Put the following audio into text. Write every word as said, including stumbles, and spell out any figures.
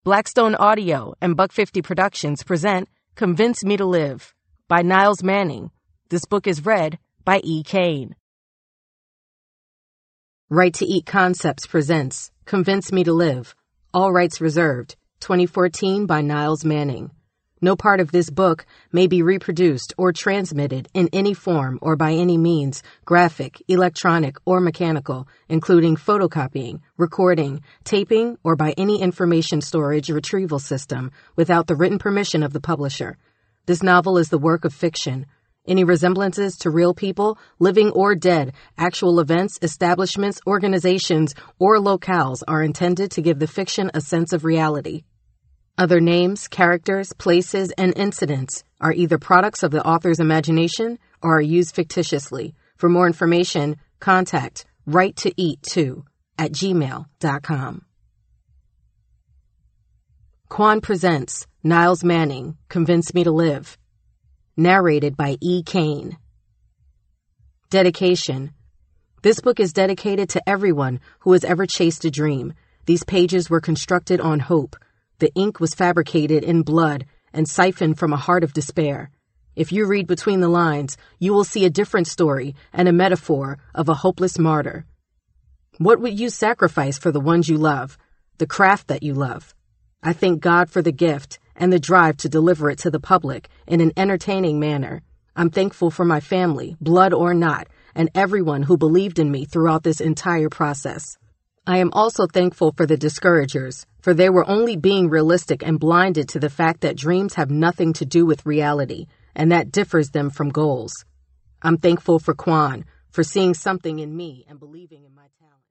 Blackstone Audio and Buck fifty Productions present Convince Me to Live by Niles Manning. This book is read by E. Kane. Right to Eat Concepts presents Convince Me to Live. All rights reserved. twenty fourteen by Niles Manning. No part of this book may be reproduced or transmitted in any form or by any means, graphic, electronic, or mechanical, including photocopying, recording, taping, or by any information storage retrieval system without the written permission of the publisher. This novel is the work of fiction. Any resemblances to real people, living or dead, actual events, establishments, organizations, or locales are intended to give the fiction a sense of reality. Other names, characters, places, and incidents are either products of the author's imagination or are used fictitiously. For more information, contact right to eat two at gmail dot com. Quan presents Niles Manning, Convince Me to Live. Narrated by E. Kane. Dedication. This book is dedicated to everyone who has ever chased a dream. These pages were constructed on hope. The ink was fabricated in blood and siphoned from a heart of despair. If you read between the lines, you will see a different story and a metaphor of a hopeless martyr. What would you sacrifice for the ones you love, the craft that you love? I thank God for the gift and the drive to deliver it to the public in an entertaining manner. I'm thankful for my family, blood or not, and everyone who believed in me throughout this entire process. I am also thankful for the discouragers, for they were only being realistic and blinded to the fact that dreams have nothing to do with reality, and that differs them from goals. I'm thankful for Quan, for seeing something in me and believing in my talent.